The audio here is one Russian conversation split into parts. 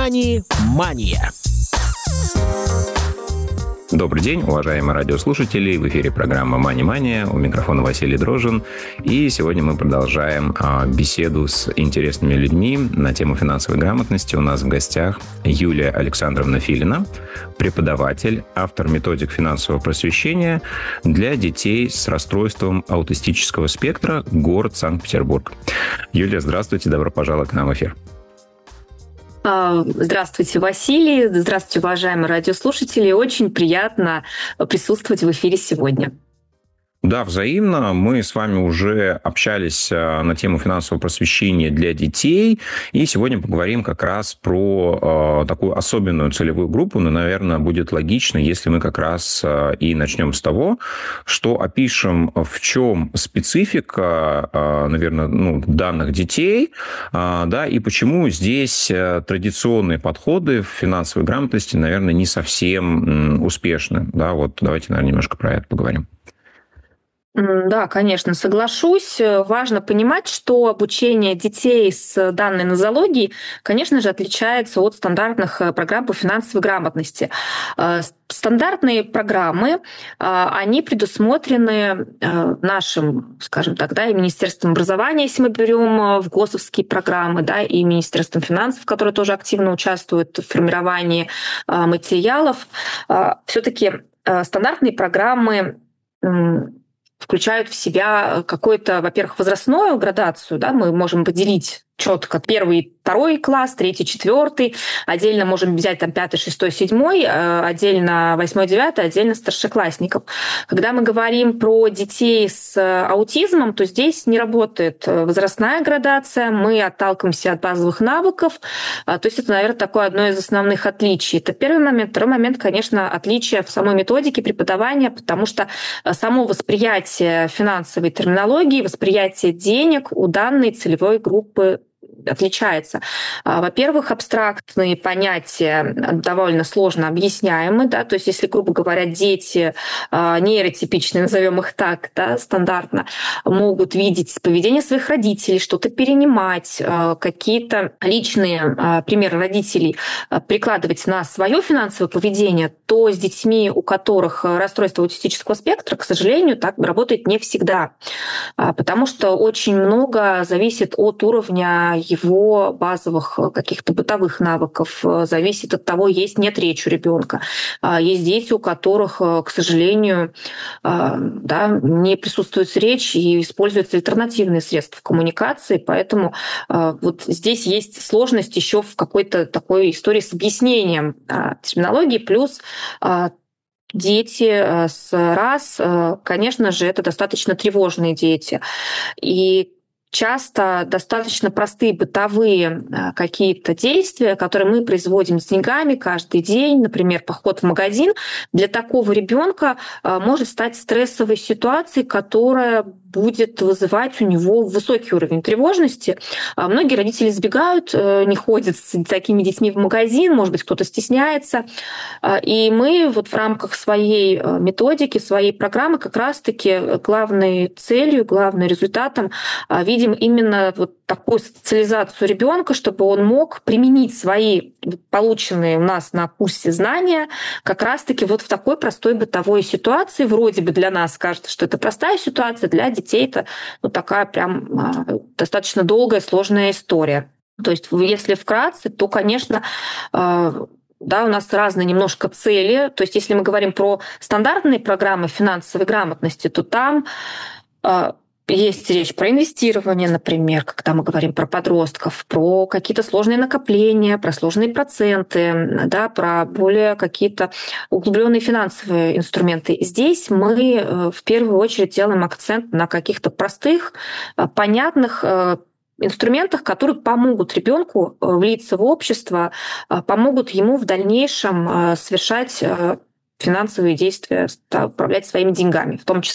Мани-мания. Добрый день, уважаемые радиослушатели. В эфире программа «Мани-мания». У микрофона Василий Дрожжин. И сегодня мы продолжаем беседу с интересными людьми на тему финансовой грамотности. У нас в гостях Юлия Александровна Филина, преподаватель, автор методик финансового просвещения для детей с расстройством аутистического спектра, город Санкт-Петербург. Юлия, здравствуйте, добро пожаловать к нам в эфир. Здравствуйте, Василий. Здравствуйте, уважаемые радиослушатели. Очень приятно присутствовать в эфире сегодня. Да, взаимно. Мы с вами уже общались на тему финансового просвещения для детей. И сегодня поговорим как раз про такую особенную целевую группу. Но, наверное, будет логично, если мы как раз и начнем с того, что опишем, в чем специфика, наверное, данных детей, да, и почему здесь традиционные подходы в финансовой грамотности, наверное, не совсем успешны. Да, вот давайте, наверное, немножко про это поговорим. Да, конечно, соглашусь. Важно понимать, что обучение детей с данной нозологией, конечно же, отличается от стандартных программ по финансовой грамотности. Стандартные программы, они предусмотрены нашим, скажем так, да, и Министерством образования, если мы берем в ГОСовские программы, да, и Министерством финансов, которое тоже активно участвует в формировании материалов. Все-таки стандартные программы включают в себя какую-то, во-первых, возрастную градацию, да, мы можем поделить четко первый, второй класс, третий, четвертый, отдельно можем взять там пятый, шестой, седьмой, отдельно восьмой, девятый, отдельно старшеклассников. Когда мы говорим про детей с аутизмом, то здесь не работает возрастная градация, мы отталкиваемся от базовых навыков, то есть это, наверное, такое одно из основных отличий. Это первый момент. Второй момент, конечно, отличие в самой методике преподавания, потому что само восприятие финансовой терминологии, восприятие денег у данной целевой группы отличается. Во-первых, абстрактные понятия довольно сложно объясняемы, да, то есть если, грубо говоря, дети нейротипичные, назовем их так, да, стандартно, могут видеть поведение своих родителей, что-то перенимать, какие-то личные примеры родителей прикладывать на свое финансовое поведение, то с детьми, у которых расстройство аутистического спектра, к сожалению, так работает не всегда, потому что очень много зависит от уровня его базовых каких-то бытовых навыков, зависит от того, есть нет речи у ребенка. Есть дети, у которых, к сожалению, да, не присутствует речь и используются альтернативные средства коммуникации, поэтому вот здесь есть сложность еще в какой-то такой истории с объяснением терминологии, плюс дети с РАС, конечно же, это достаточно тревожные дети. И часто достаточно простые бытовые какие-то действия, которые мы производим с деньгами каждый день, например, поход в магазин, для такого ребенка может стать стрессовой ситуацией, которая будет вызывать у него высокий уровень тревожности. Многие родители избегают, не ходят с такими детьми в магазин, может быть, кто-то стесняется. И мы вот в рамках своей методики, своей программы как раз-таки главной целью, главным результатом видим именно вот такую социализацию ребенка, чтобы он мог применить свои полученные у нас на курсе знания как раз-таки вот в такой простой бытовой ситуации. Вроде бы для нас кажется, что это простая ситуация, для детей это такая прям достаточно долгая, сложная история. То есть если вкратце, то, конечно, да, у нас разные немножко цели. То есть если мы говорим про стандартные программы финансовой грамотности, то там есть речь про инвестирование, например, когда мы говорим про подростков, про какие-то сложные накопления, про сложные проценты, да, про более какие-то углубленные финансовые инструменты. Здесь мы в первую очередь делаем акцент на каких-то простых, понятных инструментах, которые помогут ребенку влиться в общество, помогут ему в дальнейшем совершать финансовые действия, управлять своими деньгами в том числе.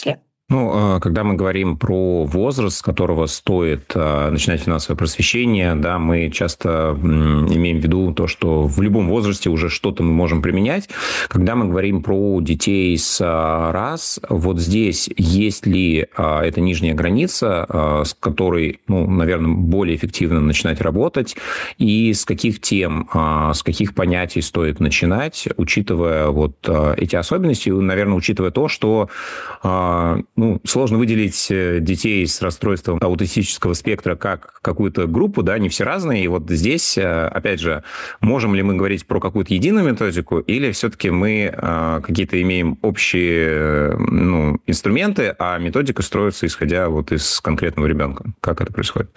Когда мы говорим про возраст, с которого стоит начинать финансовое просвещение, да, мы часто имеем в виду то, что в любом возрасте уже что-то мы можем применять. Когда мы говорим про детей с РАС, вот здесь есть ли эта нижняя граница, с которой, наверное, более эффективно начинать работать, и с каких тем, с каких понятий стоит начинать, учитывая вот эти особенности, наверное, учитывая то, что сложно выделить детей с расстройством аутистического спектра как какую-то группу, да, не все разные. И вот здесь, опять же, можем ли мы говорить про какую-то единую методику, или все-таки мы какие-то имеем общие инструменты, а методика строится исходя вот из конкретного ребенка? Как это происходит?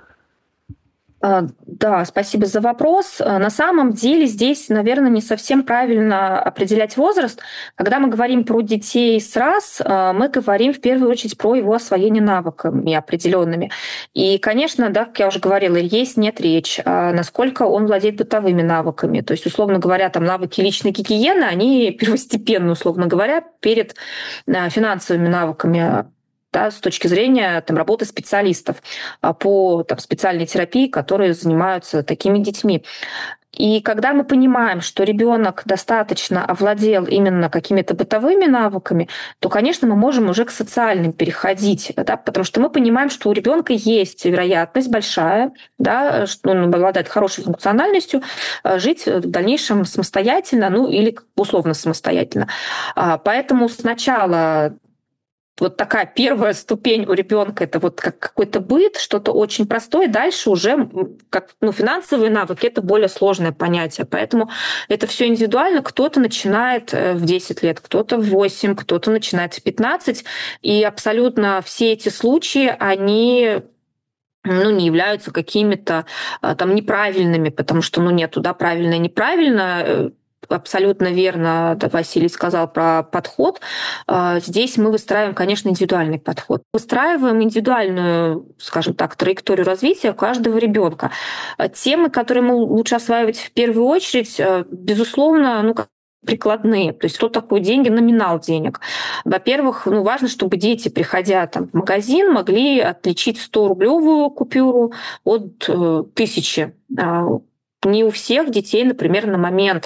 Да, спасибо за вопрос. На самом деле здесь, наверное, не совсем правильно определять возраст. Когда мы говорим про детей с РАС, мы говорим в первую очередь про его освоение навыками определенными. И, конечно, да, как я уже говорила, есть нет речь, насколько он владеет бытовыми навыками. То есть, условно говоря, там навыки личной гигиены, они первостепенны, условно говоря, перед финансовыми навыками, да, с точки зрения работы специалистов по специальной терапии, которые занимаются такими детьми. И когда мы понимаем, что ребенок достаточно овладел именно какими-то бытовыми навыками, то, конечно, мы можем уже к социальным переходить, да, потому что мы понимаем, что у ребенка есть вероятность большая, да, что он обладает хорошей функциональностью, жить в дальнейшем самостоятельно, или условно самостоятельно. Поэтому сначала вот такая первая ступень у ребенка — это вот как какой-то быт, что-то очень простое. Дальше уже финансовые навыки — это более сложное понятие. Поэтому это все индивидуально. Кто-то начинает в 10 лет, кто-то в 8, кто-то начинает в 15. И абсолютно все эти случаи, они не являются какими-то неправильными, потому что нету, да, правильно и неправильно. Абсолютно верно, да, Василий сказал про подход. Здесь мы выстраиваем, конечно, индивидуальный подход. Выстраиваем индивидуальную, скажем так, траекторию развития каждого ребенка. Темы, которые мы лучше осваивать в первую очередь, безусловно, прикладные. То есть что такое деньги, номинал денег. Во-первых, важно, чтобы дети, приходя в магазин, могли отличить 100-рублевую купюру от 1000. Не у всех детей, например, на момент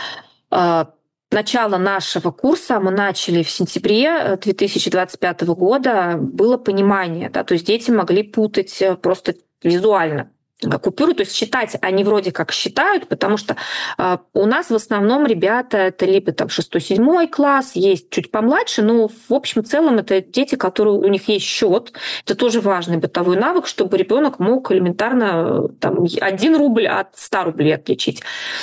начала нашего курса, мы начали в сентябре 2025 года, было понимание, да, то есть дети могли путать просто визуально купюру, то есть считать они вроде как считают, потому что у нас в основном ребята это либо 6-7 класс, есть чуть помладше, но в общем целом это дети, которые у них есть счет. Это тоже важный бытовой навык, чтобы ребенок мог элементарно 1 рубль от 100 рублей отличить.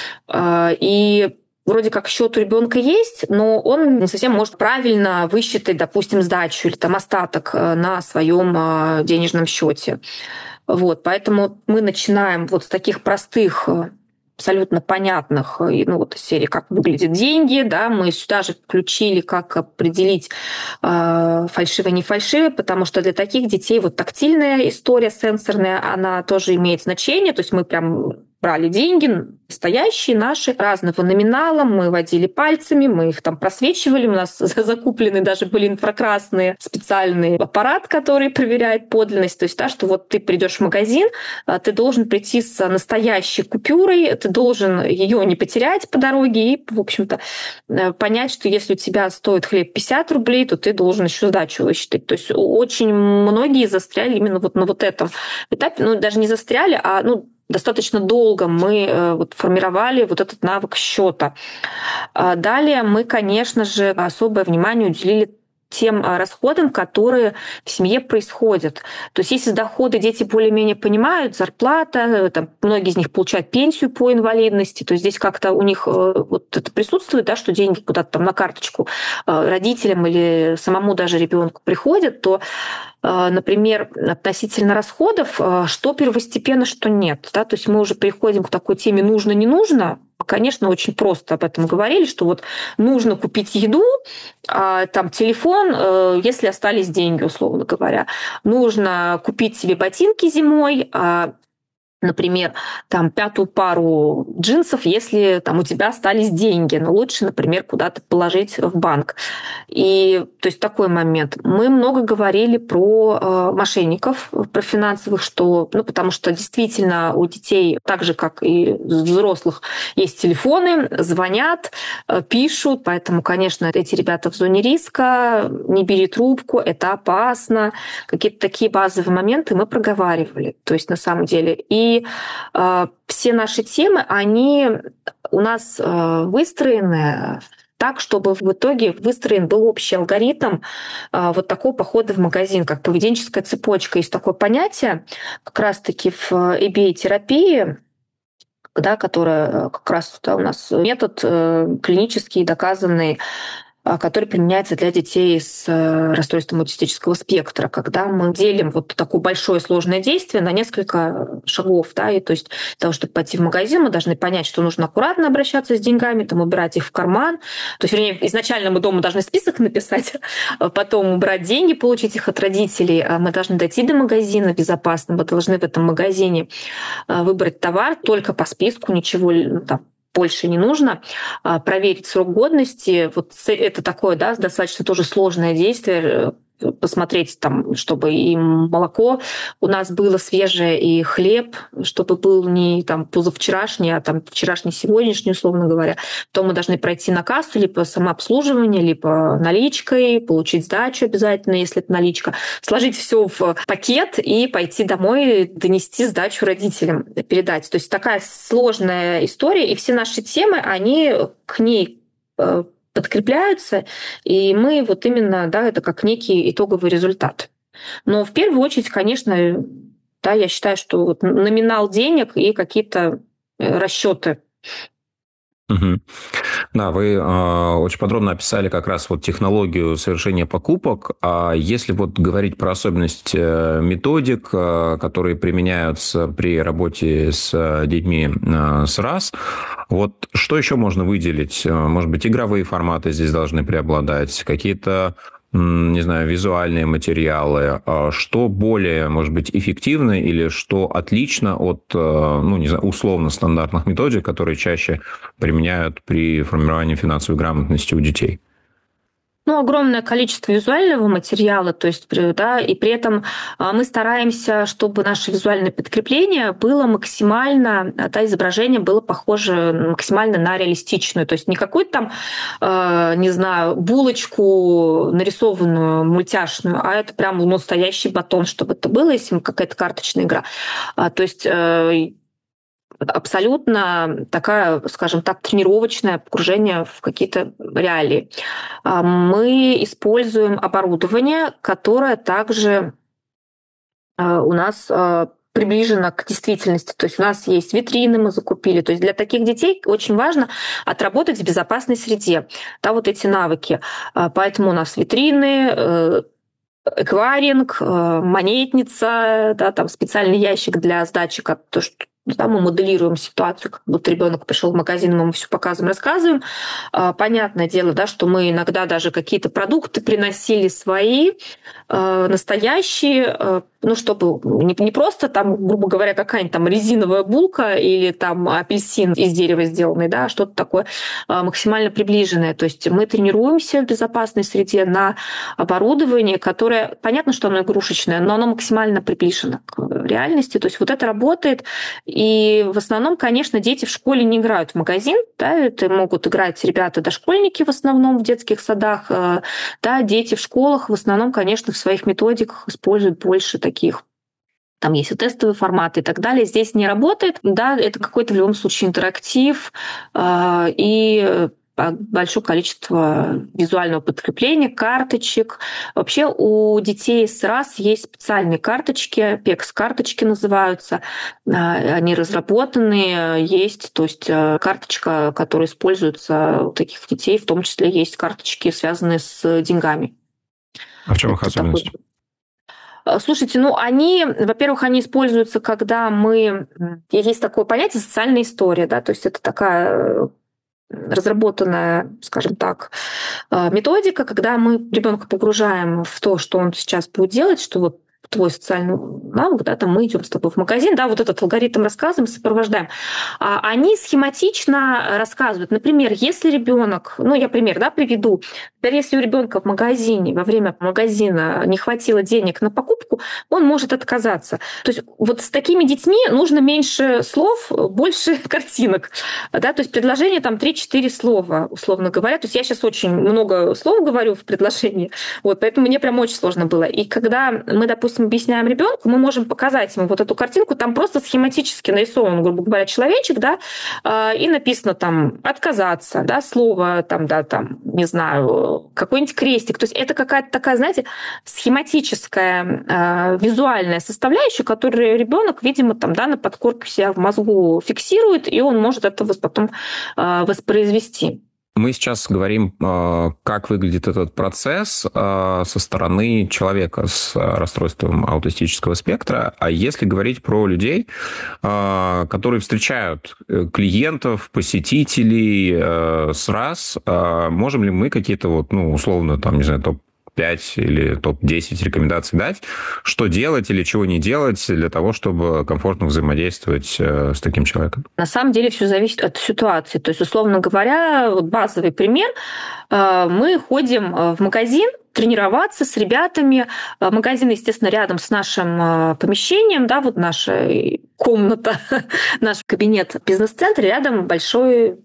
И вроде как счет у ребенка есть, но он не совсем может правильно высчитать, допустим, сдачу или остаток на своем денежном счете. Поэтому мы начинаем с таких простых, абсолютно понятных, из серии «Как выглядят деньги». Да, мы сюда же включили, как определить фальшивое, не фальшивое, потому что для таких детей тактильная история, сенсорная, она тоже имеет значение. То есть мы прям брали деньги настоящие наши, разного номинала, мы водили пальцами, мы их просвечивали, у нас закуплены даже были инфракрасные специальный аппарат, который проверяет подлинность. То есть, что ты придешь в магазин, ты должен прийти с настоящей купюрой, ты должен ее не потерять по дороге и, в общем-то, понять, что если у тебя стоит хлеб 50 рублей, то ты должен еще сдачу высчитать. То есть очень многие застряли именно на этом этапе, даже не застряли, а достаточно долго мы формировали этот навык счета. Далее мы, конечно же, особое внимание уделили тем расходам, которые в семье происходят. То есть если доходы дети более-менее понимают, зарплата, многие из них получают пенсию по инвалидности, то здесь как-то у них это присутствует, да, что деньги куда-то на карточку родителям или самому даже ребенку приходят, то например, относительно расходов, что первостепенно, что нет. Да? То есть мы уже переходим к такой теме «нужно-не нужно». Конечно, очень просто об этом говорили, что нужно купить еду, телефон, если остались деньги, условно говоря. Нужно купить себе ботинки зимой, например, там пятую пару джинсов, если там у тебя остались деньги, но лучше, например, куда-то положить в банк. И то есть такой момент. Мы много говорили про мошенников, про финансовых, что, ну, потому что действительно у детей, так же как и у взрослых, есть телефоны, звонят, пишут, поэтому, конечно, эти ребята в зоне риска, не бери трубку, это опасно. Какие-то такие базовые моменты мы проговаривали, то есть на самом деле. И все наши темы, они у нас выстроены так, чтобы в итоге выстроен был общий алгоритм вот такого похода в магазин, как поведенческая цепочка. Есть такое понятие как раз-таки в EBA-терапии, да, которая как раз у нас метод клинический, доказанный, который применяется для детей с расстройством аутистического спектра, когда мы делим вот такое большое сложное действие на несколько шагов. Да, и то есть для того, чтобы пойти в магазин, мы должны понять, что нужно аккуратно обращаться с деньгами, там, убирать их в карман. То есть, вернее, изначально мы дома должны список написать, потом убрать деньги, получить их от родителей. Мы должны дойти до магазина безопасно, мы должны в этом магазине выбрать товар только по списку, ничего там больше не нужно, проверить срок годности. Вот это такое, да, достаточно тоже сложное действие, посмотреть там, чтобы и молоко у нас было свежее, и хлеб, чтобы был не там позавчерашний, а там вчерашний, сегодняшний, условно говоря. То мы должны пройти на кассу либо самообслуживание, либо наличкой, получить сдачу обязательно, если это наличка, сложить все в пакет и пойти домой, донести сдачу родителям, передать. То есть такая сложная история, и все наши темы, они к ней подкрепляются, и мы вот именно, да, это как некий итоговый результат. Но в первую очередь, конечно, да, я считаю, что вот номинал денег и какие-то расчеты. Мгм. Да, вы очень подробно описали как раз вот технологию совершения покупок. А если вот говорить про особенности методик, которые применяются при работе с детьми с РАС, вот что еще можно выделить? Может быть, игровые форматы здесь должны преобладать, какие-то, не знаю, визуальные материалы, что более, может быть, эффективно или что отлично от, ну, не знаю, условно стандартных методик, которые чаще применяют при формировании финансовой грамотности у детей? Ну, огромное количество визуального материала, то есть, да, и при этом мы стараемся, чтобы наше визуальное подкрепление было максимально, да, изображение было похоже максимально на реалистичную, то есть не какую-то там, не знаю, булочку нарисованную мультяшную, а это прям настоящий батон, чтобы это было, если какая-то карточная игра. То есть абсолютно такая, скажем так, тренировочное погружение в какие-то реалии. Мы используем оборудование, которое также у нас приближено к действительности. То есть у нас есть витрины, мы закупили. То есть для таких детей очень важно отработать в безопасной среде, да, вот эти навыки. Поэтому у нас витрины, эквайринг, монетница, да, там специальный ящик для сдачи, как то, что да, мы моделируем ситуацию, как будто ребенок пришел в магазин, мы ему все показываем, рассказываем. Понятное дело, да, что мы иногда даже какие-то продукты приносили свои, настоящие, ну, чтобы не просто там, грубо говоря, какая-нибудь там резиновая булка или там апельсин из дерева сделанный, да, а что-то такое максимально приближенное. То есть мы тренируемся в безопасной среде на оборудовании, которое, понятно, что оно игрушечное, но оно максимально приближено к реальности. То есть вот это работает. И в основном, конечно, дети в школе не играют в магазин, да, это могут играть ребята-дошкольники в основном в детских садах, да, дети в школах в основном, конечно, в своих методиках используют больше таких. Там есть и тестовые форматы и так далее. Здесь не работает. Да, это какой-то в любом случае интерактив и большое количество визуального подкрепления, карточек. Вообще у детей с РАС есть специальные карточки, PECS-карточки называются. Они разработаны, есть, то есть карточка, которая используется у таких детей, в том числе есть карточки, связанные с деньгами. А в чем их Это особенность? Слушайте, ну они, во-первых, они используются, когда мы... Есть такое понятие социальная история, да, то есть это такая разработанная, скажем так, методика, когда мы ребенка погружаем в то, что он сейчас будет делать, что вот твой социальный навык, да, там мы идем с тобой в магазин, да, вот этот алгоритм рассказываем, сопровождаем. Они схематично рассказывают. Например, если ребенок, ну, я пример, да, приведу. Например, если у ребенка в магазине, во время магазина не хватило денег на покупку, он может отказаться. То есть вот с такими детьми нужно меньше слов, больше картинок. Да, то есть предложение там 3-4 слова, условно говоря. То есть я сейчас очень много слов говорю в предложении, вот, поэтому мне прям очень сложно было. И когда мы, допустим, объясняем ребенку, мы можем показать ему вот эту картинку, там просто схематически нарисован, грубо говоря, человечек, да, и написано там отказаться, да, слово там, да, там, не знаю, какой-нибудь крестик. То есть это какая-то такая, знаете, схематическая визуальная составляющая, которую ребенок, видимо, там, да, на подкорке себя в мозгу фиксирует, и он может это потом воспроизвести. Мы сейчас говорим, как выглядит этот процесс со стороны человека с расстройством аутистического спектра. А если говорить про людей, которые встречают клиентов, посетителей с раз, можем ли мы какие-то вот, ну, условно, там, не знаю, топ-5 или топ-10 рекомендаций дать, что делать или чего не делать для того, чтобы комфортно взаимодействовать с таким человеком? На самом деле все зависит от ситуации. То есть, условно говоря, вот базовый пример. Мы ходим в магазин тренироваться с ребятами. Магазин, естественно, рядом с нашим помещением, да, вот наша комната, наш кабинет в бизнес-центре, рядом большой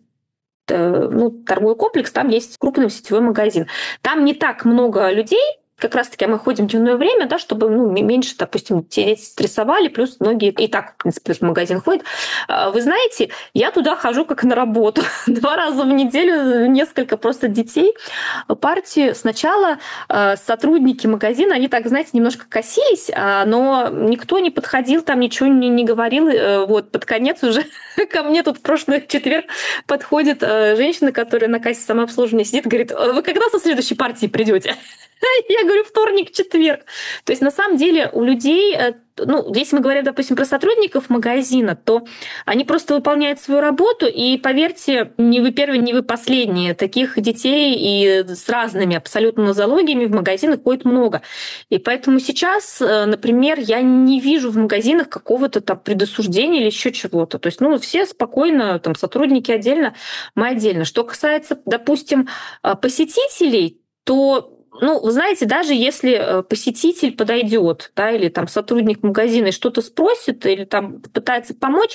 торговый комплекс, там есть крупный сетевой магазин. Там не так много людей, как раз-таки мы ходим в дневное время, да, чтобы меньше, допустим, те дети стрессовали, плюс многие и так, в принципе, в магазин ходят. Вы знаете, я туда хожу как на работу. 2 раза в неделю несколько просто детей. Партии сначала сотрудники магазина, они так, знаете, немножко косились, но никто не подходил, там ничего не говорил. Вот под конец уже ко мне тут в прошлый четверг подходит женщина, которая на кассе самообслуживания сидит, говорит: вы когда со следующей партии придете? Я говорю, вторник, четверг. То есть на самом деле у людей, если мы говорим, допустим, про сотрудников магазина, то они просто выполняют свою работу, и поверьте, не вы первые, не вы последние. Таких детей и с разными абсолютно нозологиями в магазинах ходит много. И поэтому сейчас, например, я не вижу в магазинах какого-то там предосуждения или еще чего-то. То есть, все спокойно, там, сотрудники отдельно, мы отдельно. Что касается, допустим, посетителей, то вы знаете, даже если посетитель подойдет, да, или там сотрудник магазина и что-то спросит, или там пытается помочь,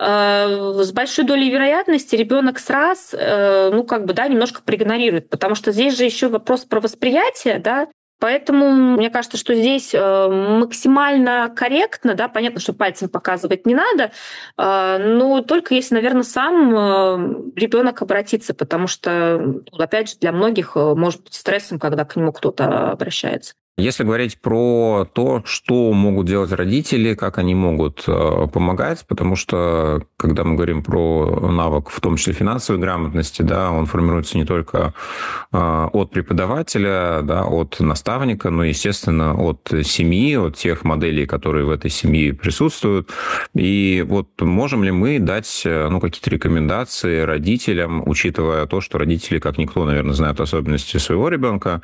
с большой долей вероятности ребенок сразу, немножко проигнорирует, потому что здесь же еще вопрос про восприятие, да. Поэтому мне кажется, что здесь максимально корректно, да, понятно, что пальцем показывать не надо, но только если, наверное, сам ребенок обратится, потому что, опять же, для многих может быть стрессом, когда к нему кто-то обращается. Если говорить про то, что могут делать родители, как они могут помогать, потому что, когда мы говорим про навык, в том числе финансовой грамотности, да, он формируется не только от преподавателя, да, от наставника, но, естественно, от семьи, от тех моделей, которые в этой семье присутствуют. И вот можем ли мы дать какие-то рекомендации родителям, учитывая то, что родители, как никто, наверное, знают особенности своего ребенка,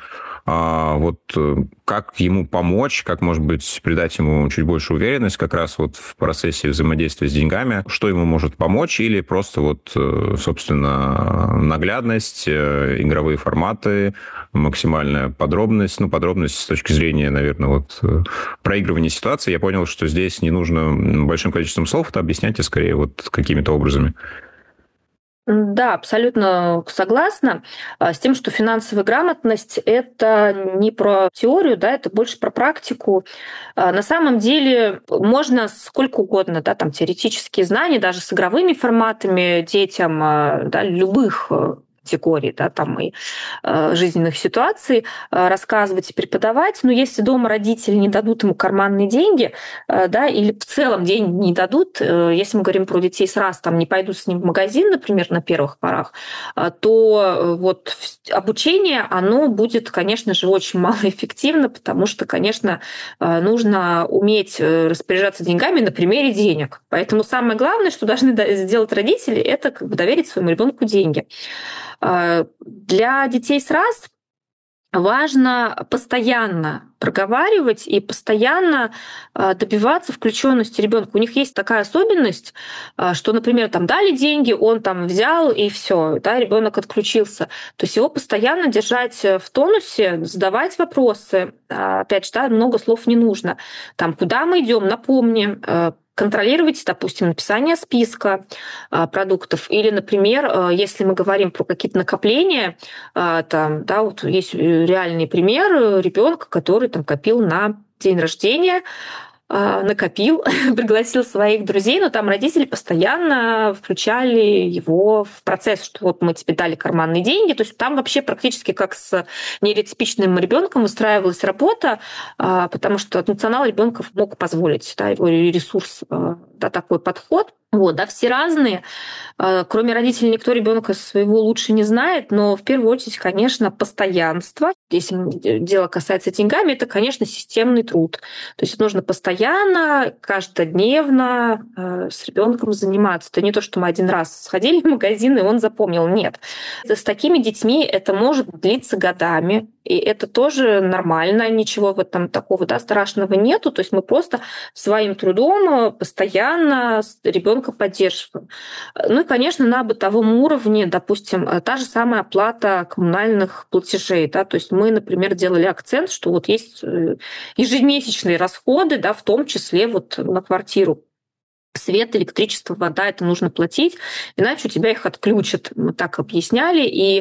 как ему помочь, как, может быть, придать ему чуть больше уверенность как раз вот в процессе взаимодействия с деньгами, что ему может помочь, или просто собственно, наглядность, игровые форматы, максимальная подробность, подробность с точки зрения, наверное, проигрывания ситуации. Я понял, что здесь не нужно большим количеством слов это объяснять, а скорее какими-то образами. Да, абсолютно согласна с тем, что финансовая грамотность – это не про теорию, да, это больше про практику. На самом деле можно сколько угодно, да, там теоретические знания, даже с игровыми форматами детям, да, любых категорий, да, там и жизненных ситуаций рассказывать и преподавать. Но если дома родители не дадут ему карманные деньги, да, или в целом деньги не дадут, если мы говорим про детей сразу, там не пойдут с ним в магазин, например, на первых порах, то обучение, оно будет, конечно же, очень малоэффективно, потому что, конечно, нужно уметь распоряжаться деньгами на примере денег. Поэтому самое главное, что должны сделать родители, это доверить своему ребенку деньги. Для детей с раз важно постоянно проговаривать и постоянно добиваться включенности ребенка. У них есть такая особенность, что, например, там дали деньги, он там взял и все, да, ребенок отключился. То есть его постоянно держать в тонусе, задавать вопросы. Опять же, да, много слов не нужно. Там, куда мы идем, напомни, контролировать, допустим, написание списка продуктов. Или, например, если мы говорим про какие-то накопления, там, да, вот есть реальный пример ребенка, который там копил на день рождения, накопил, пригласил своих друзей, но там родители постоянно включали его в процесс, что вот мы тебе дали карманные деньги. То есть там вообще практически как с нейротипичным ребенком выстраивалась работа, потому что функционал ребенка мог позволить, да, его ресурс, да, такой подход. Вот, да, все разные. Кроме родителей никто ребенка своего лучше не знает, но в первую очередь, конечно, постоянство. Если дело касается деньгами, это, конечно, системный труд. То есть нужно постоянно, каждодневно с ребенком заниматься. Это не то, что мы один раз сходили в магазин, и он запомнил. Нет. С такими детьми это может длиться годами, и это тоже нормально, ничего в этом такого, да, страшного нету. То есть мы просто своим трудом постоянно ребенка поддерживаем. Ну и, конечно, на бытовом уровне, допустим, та же самая оплата коммунальных платежей. Да, то есть мы, например, делали акцент, что вот есть ежемесячные расходы, да, в том числе вот на квартиру. Свет, электричество, вода, это нужно платить, иначе у тебя их отключат. Мы так объясняли. И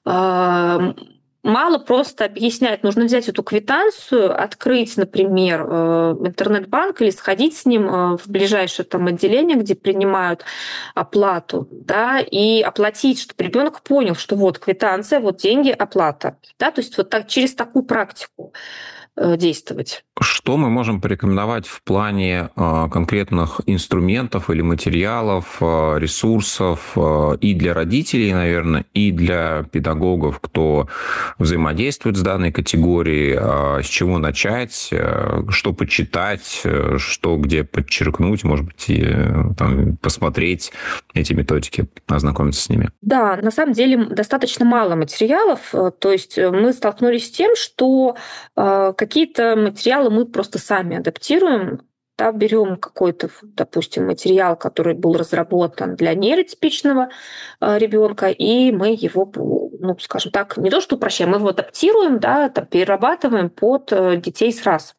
мало просто объяснять. Нужно взять эту квитанцию, открыть, например, интернет-банк или сходить с ним в ближайшее там отделение, где принимают оплату, да, и оплатить, чтобы ребенок понял, что вот квитанция, вот деньги, оплата. Да, то есть вот так, через такую практику действовать. Что мы можем порекомендовать в плане конкретных инструментов или материалов, ресурсов и для родителей, наверное, и для педагогов, кто взаимодействует с данной категорией, с чего начать, что почитать, что где подчеркнуть, может быть, и, там, посмотреть эти методики, ознакомиться с ними? Да, на самом деле достаточно мало материалов. То есть мы столкнулись с тем, что какие-то материалы мы просто сами адаптируем. Да, берем какой-то, допустим, материал, который был разработан для нейротипичного ребенка, и мы его, ну, скажем так, не то что упрощаем, мы его адаптируем, да, там, перерабатываем под детей с раз.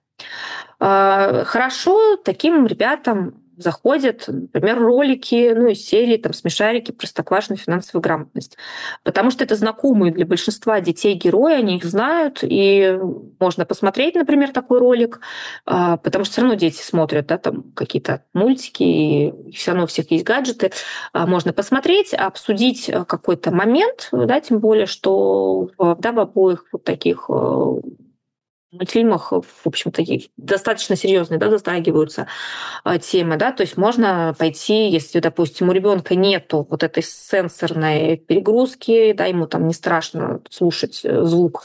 Хорошо таким ребятам заходят, например, ролики, ну, из серии там «Смешарики. Простоквашино. Финансовая грамотность». Потому что это знакомые для большинства детей герои, они их знают, и можно посмотреть, например, такой ролик, потому что все равно дети смотрят, да, там какие-то мультики, и все равно у всех есть гаджеты. Можно посмотреть, обсудить какой-то момент, да, тем более, что да, в обоих вот таких мультфильмах, в общем-то, достаточно серьезные, да, затрагиваются темы, да, то есть можно пойти, если, допустим, у ребенка нету вот этой сенсорной перегрузки, да, ему там не страшно слушать звук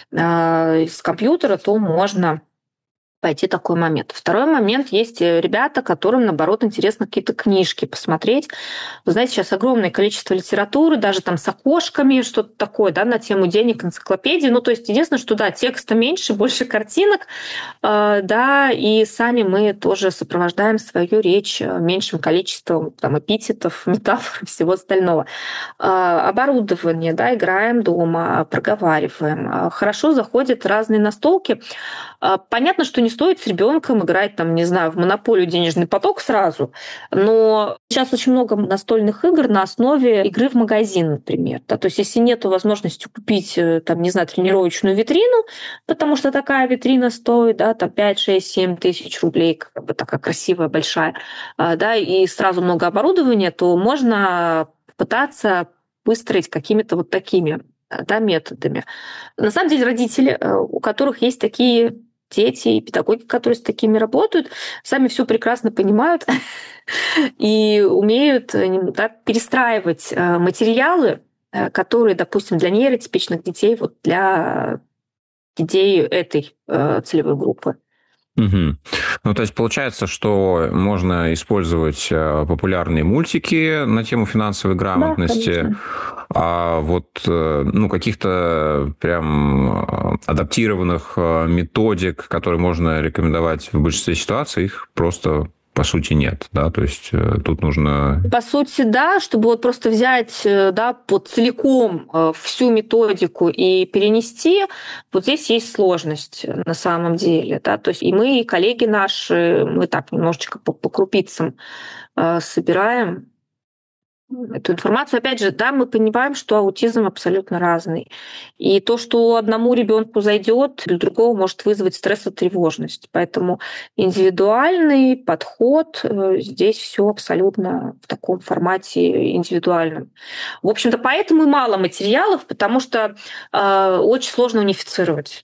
из компьютера, то можно пойти такой момент. Второй момент. Есть ребята, которым, наоборот, интересно какие-то книжки посмотреть. Вы знаете, сейчас огромное количество литературы, даже там с окошками, что-то такое, да, на тему денег, энциклопедии. Ну, то есть, единственное, что, да, текста меньше, больше картинок, да, и сами мы тоже сопровождаем свою речь меньшим количеством там эпитетов, метафор и всего остального. Оборудование, да, играем дома, проговариваем. Хорошо заходят разные настолки. Понятно, что не стоит с ребенком играть, там, не знаю, в монополию денежный поток сразу, но сейчас очень много настольных игр на основе игры в магазин, например. Да? То есть если нет возможности купить, там, не знаю, тренировочную витрину, потому что такая витрина стоит, да, там 5, 6, 7 тысяч рублей, как бы такая красивая, большая, да, и сразу много оборудования, то можно пытаться выстроить какими-то вот такими, да, методами. На самом деле родители, у которых есть такие дети и педагоги, которые с такими работают, сами все прекрасно понимают и умеют, да, перестраивать материалы, которые, допустим, для нейротипичных детей, вот для детей этой целевой группы. Мгм. Ну, то есть получается, что можно использовать популярные мультики на тему финансовой Да, грамотности, конечно. А вот каких-то прям адаптированных методик, которые можно рекомендовать в большинстве ситуаций, их просто по сути нет, да, то есть тут нужно... По сути, да, чтобы вот просто взять, да, вот целиком всю методику и перенести, вот здесь есть сложность на самом деле, да, то есть и мы, и коллеги наши, мы так немножечко по крупицам собираем эту информацию. Опять же, да, мы понимаем, что аутизм абсолютно разный. И то, что одному ребенку зайдет, для другого может вызвать стресс и тревожность. Поэтому индивидуальный подход, здесь все абсолютно в таком формате индивидуальном. В общем-то, поэтому и мало материалов, потому что очень сложно унифицировать,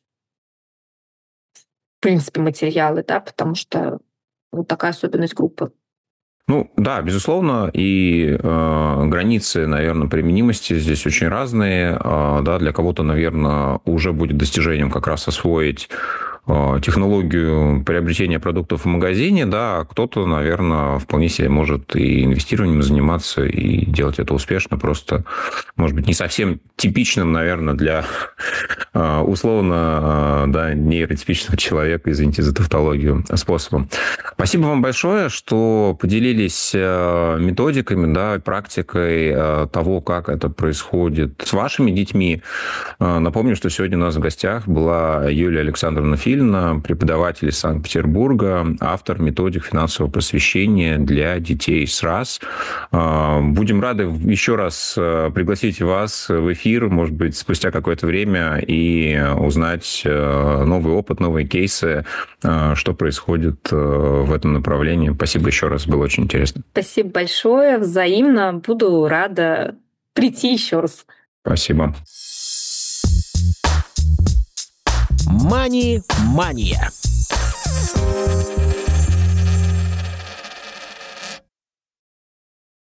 в принципе, материалы, да, потому что вот такая особенность группы. Ну, да, безусловно, и границы, наверное, применимости здесь очень разные. Да, для кого-то, наверное, уже будет достижением как раз освоить технологию приобретения продуктов в магазине, да, а кто-то, наверное, вполне себе может и инвестированием заниматься, и делать это успешно, просто, может быть, не совсем типичным, наверное, для условно, да, нейротипичного человека, извините за тавтологию, способом. Спасибо вам большое, что поделились методиками, да, практикой того, как это происходит с вашими детьми. Напомню, что сегодня у нас в гостях была Юлия Александровна Филина, преподаватель из Санкт-Петербурга, автор методик финансового просвещения для детей с РАС. Будем рады еще раз пригласить вас в эфир, может быть, спустя какое-то время, и узнать новый опыт, новые кейсы, что происходит в этом направлении. Спасибо еще раз, было очень интересно. Спасибо большое, взаимно. Буду рада прийти еще раз. Спасибо. Мани-мания.